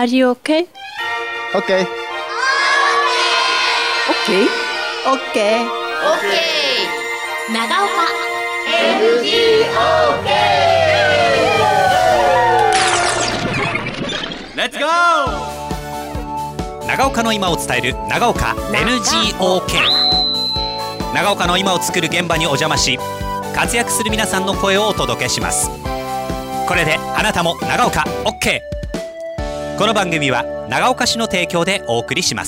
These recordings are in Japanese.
Are you okay? OK Okay? Okay. 長岡 Let's go! 長岡の今を伝える長岡 NGOK。 長岡の今を作る現場にお邪魔し、活躍する皆さんの声をお届けします。これであなたも長岡 OK。 この番組は長岡市の提供でお送りします。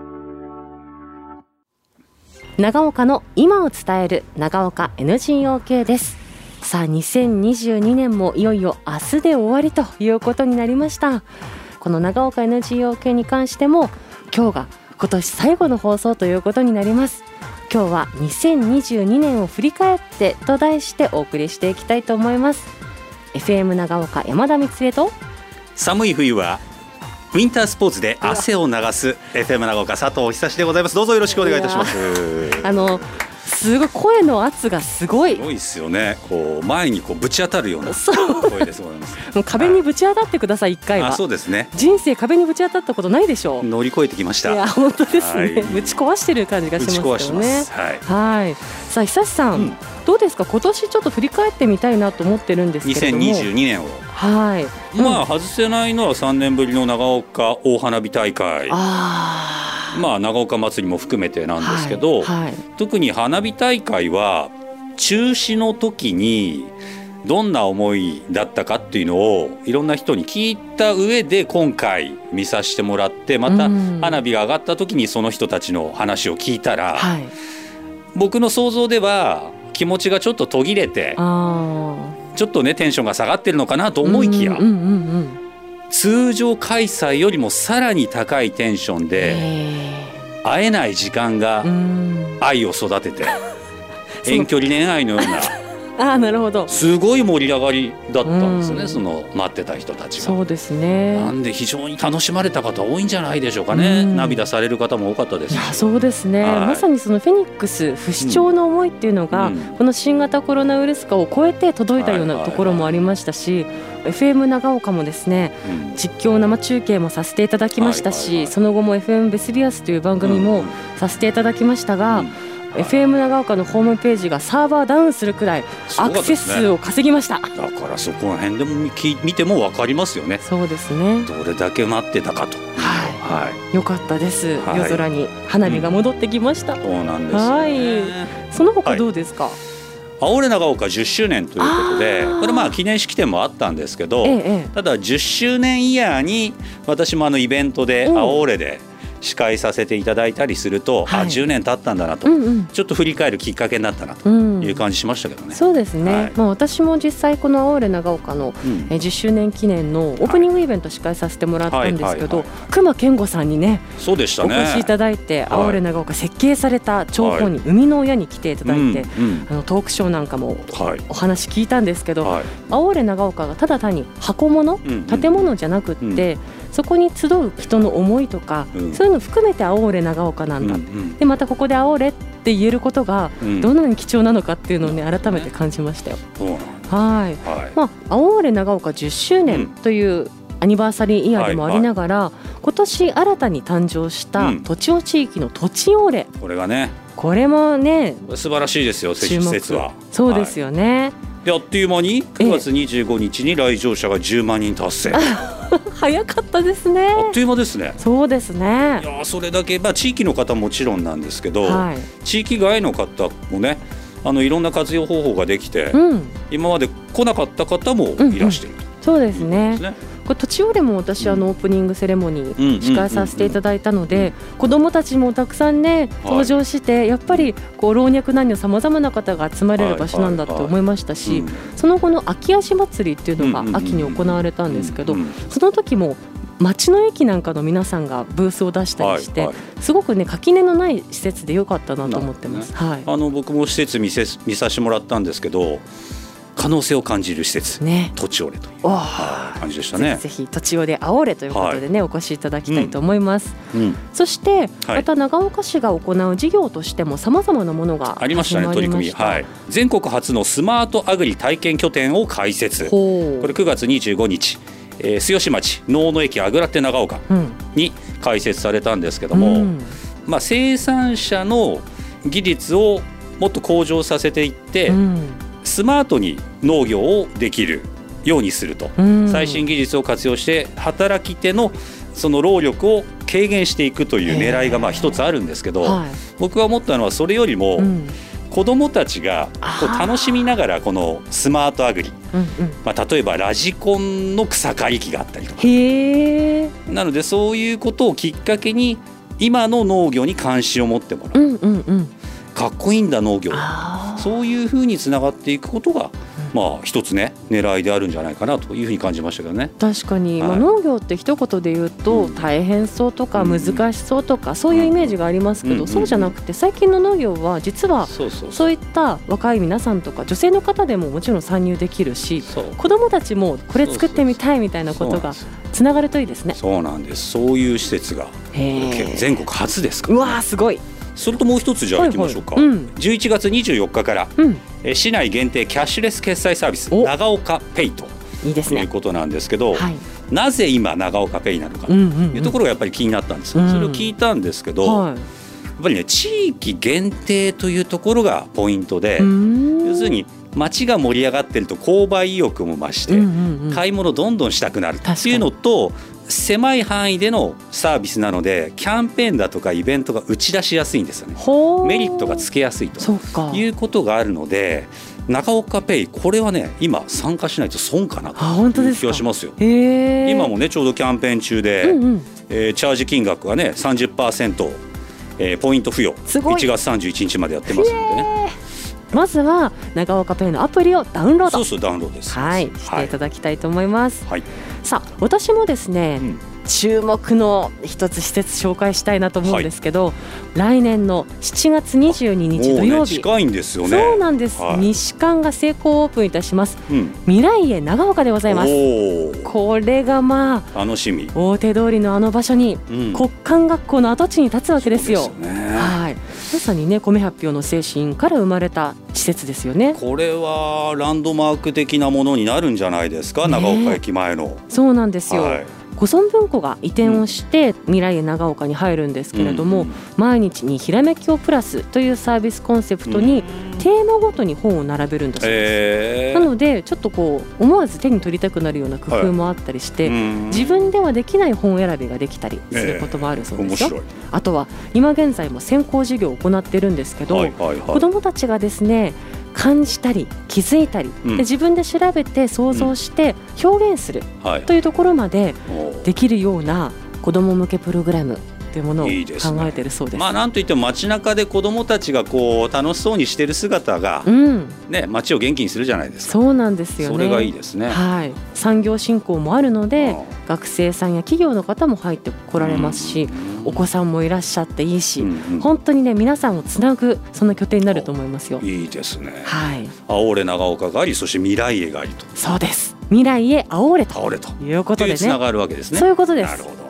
長岡の今を伝える長岡 NGOK です。さあ2022年もいよいよ明日で終わりということになりました。この長岡 NGOK に関しても今日が今年最後の放送ということになります。今日は2022年を振り返ってと題してお送りしていきたいと思います。 FM 長岡山田光恵と、 寒い冬はウィンタースポーツで汗を流す FM 長岡佐藤久志でございます。どうぞよろしくお願いいたします。 すごい声の圧がすごいですよね。こう前にこうぶち当たるような声です。もう壁にぶち当たってください。一回は。 そうですね。 人生壁にぶち当たったことないでしょう。 乗り越えてきました。 いや本当ですね、ぶち壊してる感じがしますよね。 ぶち壊します。 はい。さあ久志さん、どうですか。今年ちょっと振り返ってみたいなと思ってるんですけれども、 2022年を外せないのは3年ぶりの長岡大花火大会。長岡祭りも含めてなんですけど、特に花火大会は中止の時にどんな思いだったかっていうのをいろんな人に聞いた上で今回見させてもらって、また花火が上がった時にその人たちの話を聞いたら、僕の想像では気持ちがちょっと途切れて、ちょっとねテンションが下がってるのかなと思いきや、通常開催よりもさらに高いテンションで会えない時間が愛を育てて遠距離恋愛のようななるほど。 すごい盛り上がりだったんですね。その待ってた人たちが。 そうですね。 なんで非常に楽しまれた方多いんじゃないでしょうかね。涙される方も多かったです。 いやそうですね、まさにそのフェニックス不死鳥の思いっていうのが、この新型コロナウイルス化を超えて届いたようなところもありましたし、FM 長岡もですね、実況生中継もさせていただきましたし、その後も FM ベスビアスという番組もさせていただきましたが、FM 長岡のホームページがサーバーダウンするくらいアクセス数を稼ぎました。 だからそこら辺でも見ても分かりますよね。 そうですね。 どれだけ待ってたかと。 よかったです。夜空に花火が戻ってきました。 そうなんですよね。 その他どうですか。 アオーレ長岡10周年ということで、これ記念式典もあったんですけど、ただ10周年イヤーに私もイベントでアオーレで司会させていただいたりすると、10年経ったんだなと、ちょっと振り返るきっかけになったなという感じしましたけどね。 そうですね、私も実際このアオーレ長岡の10周年記念のオープニングイベント司会させてもらったんですけど、隈研吾さんにねそうでしたね、 お越しいただいて、アオーレ長岡設計された張本人、生みの親に来ていただいて、トークショーなんかもお話聞いたんですけど、アオーレ長岡がただ単に箱物、建物じゃなくって、そこに集う人の思いとか、そういうの含めてアオーレ長岡なんだ、でまたここでアオーレって言えることがどんなに貴重なのかっていうのをね、改めて感じましたよ。アオーレ長岡10周年というアニバーサリーイヤーでもありながら、今年新たに誕生した栃尾地域のとちおれ、 これがね、 これもね素晴らしいですよ。施設はそうですよね。 であっという間に9月25日に来場者が10万人達成。 早かったですね。 あっという間ですね。 そうですね。 いやそれだけ、地域の方もちろんなんですけど、地域外の方もね、いろんな活用方法ができて、今まで来なかった方もいらしていると、 そうですね。これとちおれも私オープニングセレモニー司会させていただいたので、子どもたちもたくさんね登場して、やっぱり老若男女さまざまな方が集まれる場所なんだと思いましたし、その後の秋足祭りっていうのが秋に行われたんですけど、その時も町の駅なんかの皆さんがブースを出したりして、すごくね垣根のない施設で良かったなと思ってます。 僕も施設見させてもらったんですけど、可能性を感じる施設、とちおれという感じでしたね。 ぜひとちおれあおれということでね、お越しいただきたいと思います。そしてまた長岡市が行う事業としてもさまざまなものがありましたね。取り組み、全国初のスマートアグリ体験拠点を開設。これ9月25日末吉町能の駅あぐら手長岡に開設されたんですけども、生産者の技術をもっと向上させていって、スマートに農業をできるようにすると、最新技術を活用して働き手のその労力を軽減していくという狙いが一つあるんですけど、僕が思ったのはそれよりも、子どもたちがこう楽しみながらこのスマートアグリ、例えばラジコンの草刈り機があったりとか、なのでそういうことをきっかけに今の農業に関心を持ってもらう、かっこいいんだ農業、そういうふうにつながっていくことが一つね狙いであるんじゃないかなというふうに感じましたけどね。 確かに、農業って一言で言うと大変そうとか難しそうとかそういうイメージがありますけど、そうじゃなくて最近の農業は実はそういった若い皆さんとか女性の方でももちろん参入できるし、子どもたちもこれ作ってみたいみたいなことがつながるといいですね。 そうなんです。そういう施設が全国初ですから、 うわーすごい。 それともう一つじゃあ行きましょうか。11月24日から、市内限定キャッシュレス決済サービス長岡ペイということなんですけど、なぜ今長岡ペイなのかというところがやっぱり気になったんです。それを聞いたんですけど、やっぱりね地域限定というところがポイントで、要するに街が盛り上がってると購買意欲も増して、買い物どんどんしたくなるっていうのと、狭い範囲でのサービスなのでキャンペーンだとかイベントが打ち出しやすいんですよね。メリットがつけやすいということがあるので、長岡ペイこれはね今参加しないと損かなという気がしますよ。今もねちょうどキャンペーン中で、チャージ金額はね 30%、ポイント付与1月31日までやってますのでね。 まずは長岡ペイのアプリをダウンロード、 そうダウンロードです、 していただきたいと思います。さあ私もですね、注目の一つ施設紹介したいなと思うんですけど、来年の7月22日土曜日、 近いんですよね。 そうなんです、西館が成功オープンいたします、未来へ長岡でございます。これが楽しみ、 大手通りのあの場所に、国間学校の跡地に立つわけですよ。まさにね米発表の精神から生まれた施設ですよね。 これはランドマーク的なものになるんじゃないですか、長岡駅前の。 そうなんですよ、五村文庫が移転をして未来へ長岡に入るんですけれども、毎日にひらめきをプラスというサービスコンセプトにテーマごとに本を並べるんだそうです。なのでちょっとこう思わず手に取りたくなるような工夫もあったりして、自分ではできない本選びができたりすることもあるそうですよ。あとは今現在も先行事業を行っているんですけど、子どもたちがですね感じたり気づいたり、で自分で調べて想像して表現するというところまでできるような子ども向けプログラムというものを考えているそうです。 なんといっても街中で子どもたちがこう楽しそうにしている姿が、街を元気にするじゃないですか。 そうなんですよね。 それがいいですね。 産業振興もあるので、学生さんや企業の方も入ってこられますし、お子さんもいらっしゃっていいし、本当にね皆さんをつなぐそんな拠点になると思いますよ。 いいですね。青俺長岡があり、そして未来へがありと。 そうです。未来へ青俺ということでね、 つながるわけですね。 そういうことです。 なるほど。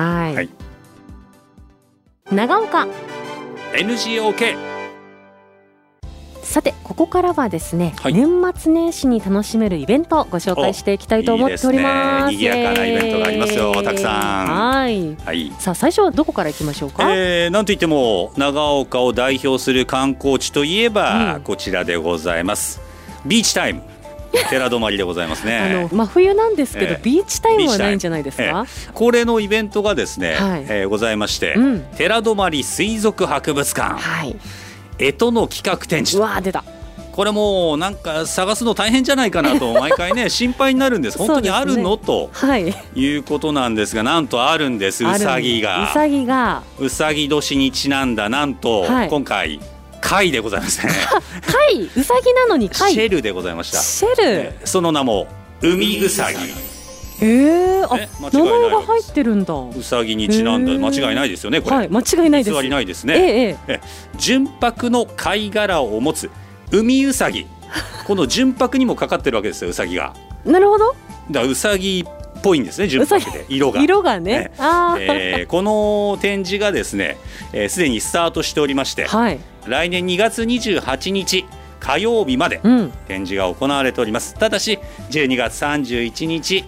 長岡 NGOK。 さてここからはですね、年末年始に楽しめるイベントをご紹介していきたいと思っております。 賑やかなイベントがありますよ、たくさん。 さあ最初はどこから行きましょうか。 なんといっても長岡を代表する観光地といえば、こちらでございます。ビーチタイム寺泊でございますね。 真冬なんですけど、ビーチタイムはないんじゃないですか。 恒例のイベントがですね、ございまして、寺泊水族博物館、干支の企画展示。 出た。 これもなんか探すの大変じゃないかなと毎回ね心配になるんです。本当にあるの、ということなんですが、なんとあるんです。うさぎがうさぎ年にちなんだ、なんと、今回貝でございますね。 貝、うさぎなのに貝。 シェルでございました。 シェル、 その名も海うさぎ。 名前が入ってるんだ。 うさぎにちなんだ、間違いないですよねこれ。 間違いないです。 偽りないですね。純白の貝殻を持つ海うさぎ。この純白にもかかってるわけですよ、うさぎが。 なるほど。 だからうさぎっぽいんですね、純白で色がね。 この展示がですね、すでにスタートしておりまして、来年2月28日火曜日まで展示が行われております。ただし12月31日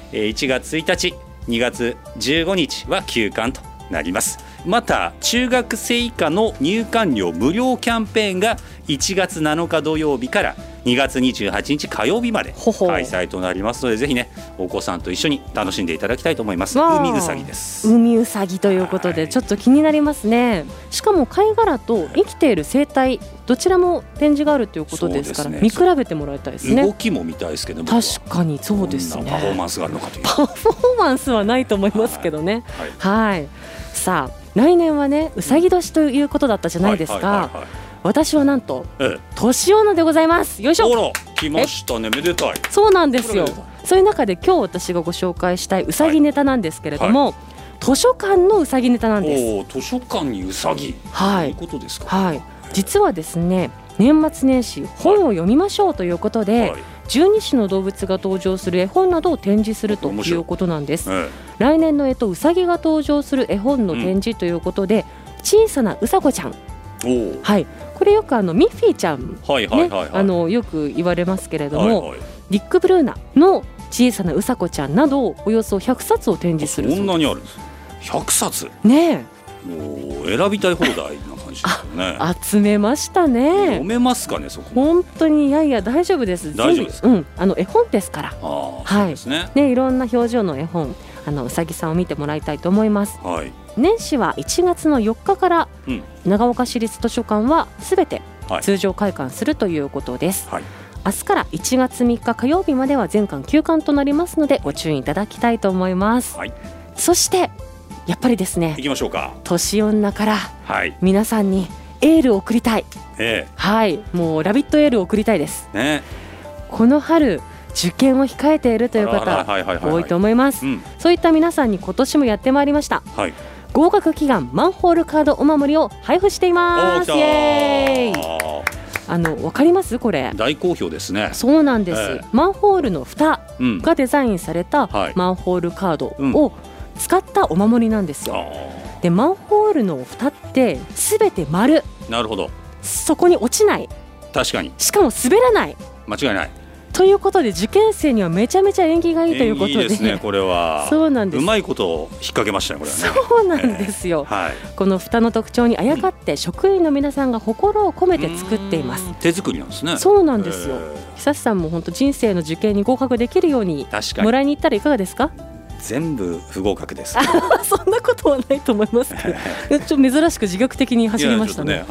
1月1日2月15日は休館となります。また中学生以下の入館料無料キャンペーンが1月7日土曜日から2月28日火曜日まで開催となりますので、ぜひねお子さんと一緒に楽しんでいただきたいと思います。海うさぎです。 海うさぎということでちょっと気になりますね。しかも貝殻と生きている生態どちらも展示があるということですから、見比べてもらいたいですね。 動きも見たいですけど、 確かにそうですね。 パフォーマンスがあるのかという。 パフォーマンスはないと思いますけどね。はい、さあ来年はねうさぎ年ということだったじゃないですか。私はなんと年女でございます。よいしょ。 ほら来ましたね。めでたい。 そうなんですよ。そういう中で今日私がご紹介したいうさぎネタなんですけれども、図書館のうさぎネタなんです。 図書館にうさぎ、 はい、 ということですか。 はい、実はですね年末年始本を読みましょうということで、12種の動物が登場する絵本などを展示するということなんです。来年のうさぎが登場する絵本の展示ということで、小さなうさこちゃん、はい、これよくミッフィーちゃん、ね、よく言われますけれども、ディック・ブルーナの小さなうさこちゃんなどおよそ100冊を展示する。 そんなにあるんです。100冊ねえ、もう選びたい放題な感じですよね。 集めましたね。 読めますかねそこ。 本当にいやいや大丈夫です。 大丈夫ですか。 絵本ですから。 そうですね。 いろんな表情の絵本うさぎさんを見てもらいたいと思います。年始は1月の4日から、長岡市立図書館はすべて通常開館するということです。明日から1月3日火曜日までは全館休館となりますのでご注意いただきたいと思います。そしてやっぱりですね、 行きましょうか。 年女から皆さんにエールを送りたい。はい、もうラビットエールを送りたいです、この春受験を控えているという方多いと思います。そういった皆さんに今年もやってまいりました、合格祈願マンホールカードお守りを配布しています。イエーイ。わかりますこれ。 大好評ですね。 そうなんです、マンホールの蓋がデザインされたマンホールカードを使ったお守りなんですよ。でマンホールの蓋ってすべて丸。 なるほど。 そこに落ちない。 確かに。 しかも滑らない。 間違いない。 ということで受験生にはめちゃめちゃ縁起がいいということで。 いいですねこれは。 そうなんです。 うまいこと引っ掛けましたねこれはね。 そうなんですよ、この蓋の特徴にあやかって職員の皆さんが心を込めて作っています。 手作りなんですね。 そうなんですよ。久志さんも本当人生の受験に合格できるようにもらいに行ったらいかがですか。 全部不合格です。 そんなことはないと思いますけどちょっと珍しく自虐的に走りましたね。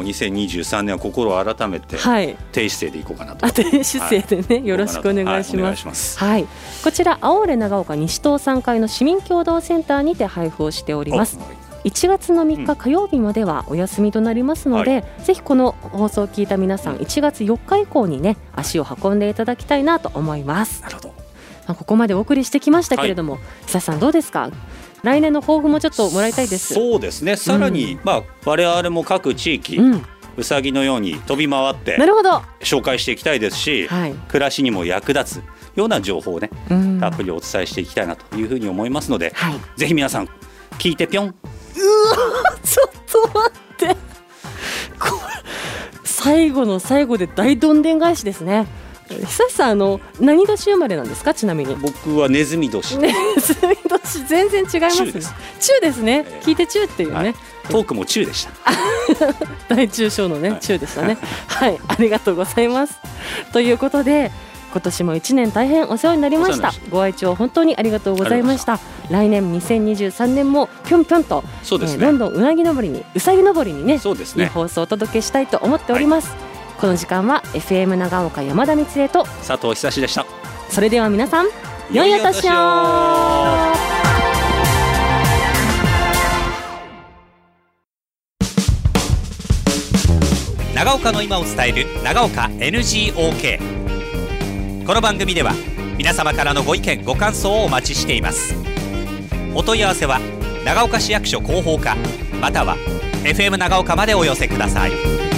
2023年は心を改めて低姿勢でいこうかなと。 低姿勢でね、よろしくお願いします。こちら青レ長岡西東3階の市民協同センターにて配布をしております。1月の3日火曜日まではお休みとなりますので、ぜひこの放送を聞いた皆さん1月4日以降にね足を運んでいただきたいなと思います。 なるほど。 ここまでお送りしてきましたけれども、久さんどうですか。来年の抱負もちょっともらいたいです。 そうですね。さらに、我々も各地域、うさぎのように飛び回って紹介していきたいですし、暮らしにも役立つような情報をね、たっぷりお伝えしていきたいなというふうに思いますので、ぜひ皆さん聞いてぴょん。 ちょっと待って最後の最後で大どんでん返しですね。久さん何年生まれなんですか。ちなみに僕はネズミ年。 ネズミ年全然違いますね。中ですね、聞いて中っていうね、 トークも中でした大中小のね中でしたねはい、ありがとうございます。ということで今年も1年大変お世話になりました。ご愛聴本当にありがとうございました。来年2023年もぴょんぴょんと、どんどんうなぎ登りにうさぎ登りにね、いい放送をお届けしたいと思っております。この時間は FM 長岡山田光恵と佐藤久志でした。 それでは皆さん良いお年を。 長岡の今を伝える長岡 NGOK。 この番組では皆様からのご意見ご感想をお待ちしています。お問い合わせは長岡市役所広報課または FM 長岡までお寄せください。